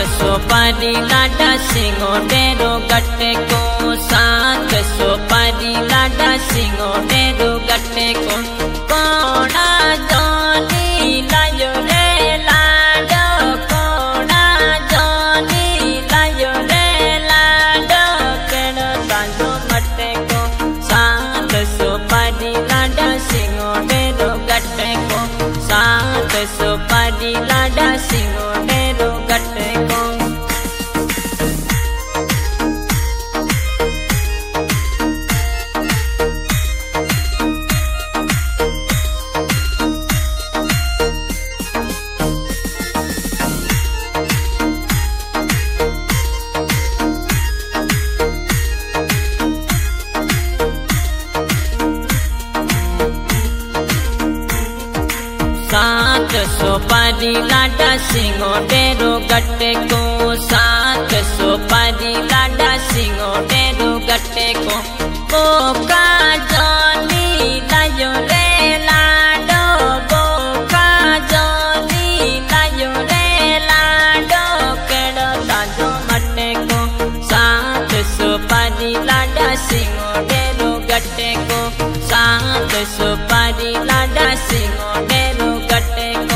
सुपारी लाडा सिंगो डेरो गट्टे को, सात सुपारी लाडा सिंगो डेरो गट्टे को। कोणा जोनी लायो रे लाडो, कोणा जोनी लायो रे लाडो, केड़ो ताजो मट्टे को। सात सुपारी लाडा सिंगो डेरो गट्टे को, सात सुपारी लाडा सिंगो डेरो गट्टे को। सात सुपारी लाडा सिंगो डेरो गट्टे को, सात सुपारी लाडा सिंगो डेरो गट्टे को। बोका जोनी लायो रे लाडो, बोका जोनी लायो रे लाडो, केड़ो ताजो मट्टे को। सात सुपारी लाडा सिंगो डेरो गट्टे को, सात सुपारी लाडा सिंगो डेरो गट्टे को।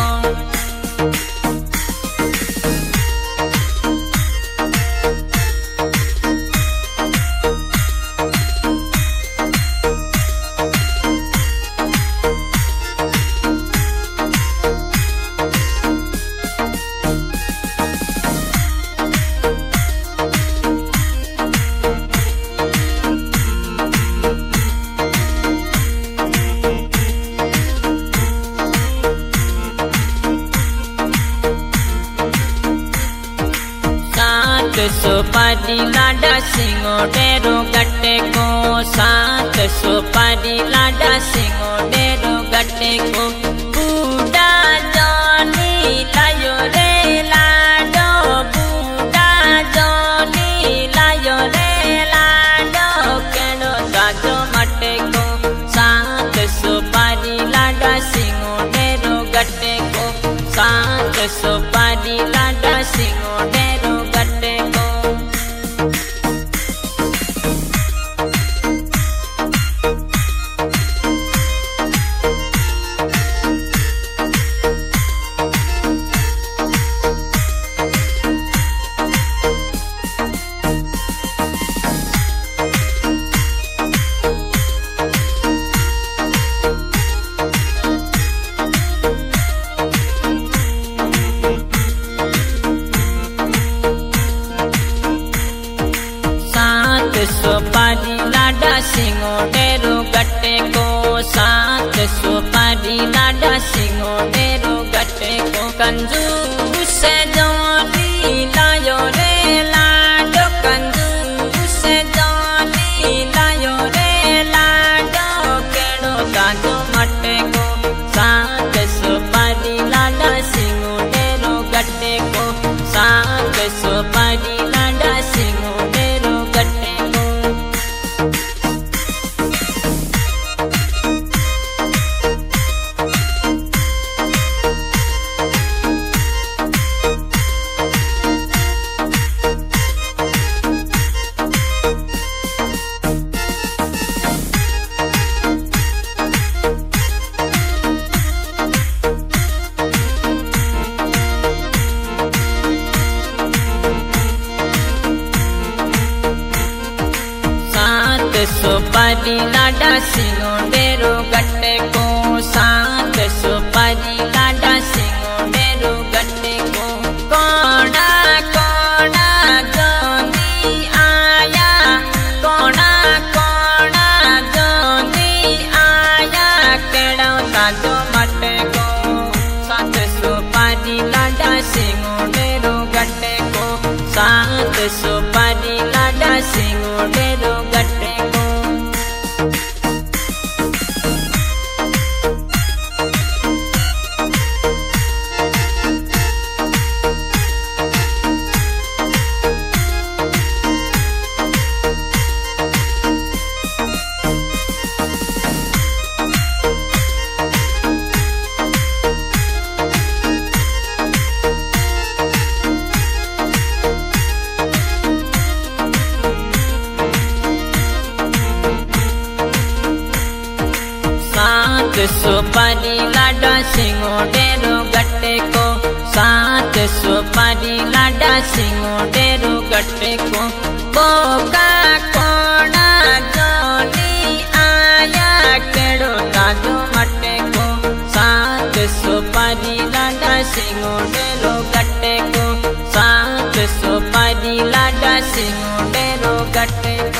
सुपारी लाडा सिंगो डेरो गट्टे को, सात सुपारी लाडा सिंगो डेरो गट्टे को। बूढ़ा जोनी लायो रे लाडो, बूढ़ा जोनी लायो रे लाडो, केड़ो ताजो मट्टे को। सात सुपारी लाडा सिंगो डेरो गट्टे को, सात सुपारी लाडा सिंगो डेरो गट्टे को। सुपारी लाडा सिंगो डेरो गट्टे को, सात सुपारी लाडा सिंगो डेरो गट्टे को। कंजूस जोनी लायो रे लाडो, कंजूस जोनी लायो रे लाडो, केड़ो ताजो मट्टे को। सात सुपारी लाडा सिंगो डेरो गट्टे को, सात सुपारी लाडा सिंगो डेरो गट्टे को। सुपारी लाडा सिंगो डेरो गट्टे को, सात सुपारी लाडा सिंगो डेरो गट्टे को। कोणा कोणा जोनी आया, कोणा कोणा जोनी आया, केड़ो ताजो मट्टे को। सात सुपारी लाडा सिंगो डेरो गट्टे को, सात सुपारी लाडा सिंगो डेरो गट्टे को। सुपारी लाडा सिंगो डेरो गट्टे को, सात सुपारी लाडा सिंगो डेरो गट्टे को। कोका कोना जोली आया केड़ो ताजो मट्टे को, सात सुपारी लाडा सिंगो डेरो गट्टे को, सात सुपारी लाडा सिंगो डेरो गट्टे को।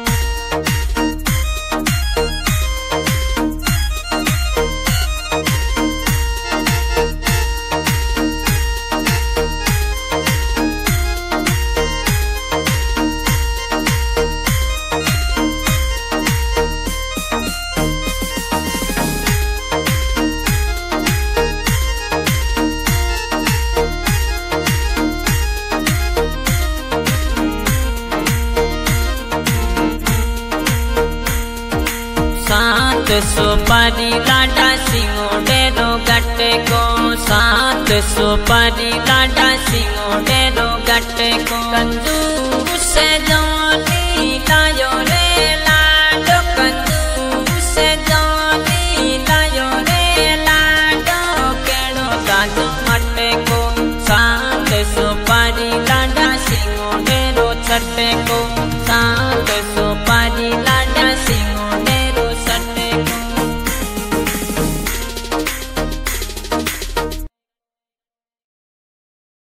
सात सुपारी लाडा सिंगो डेरो गट्टे को, सात सुपारी लाडा सिंगो डेरो गट्टे को। कंजूस जोली लायो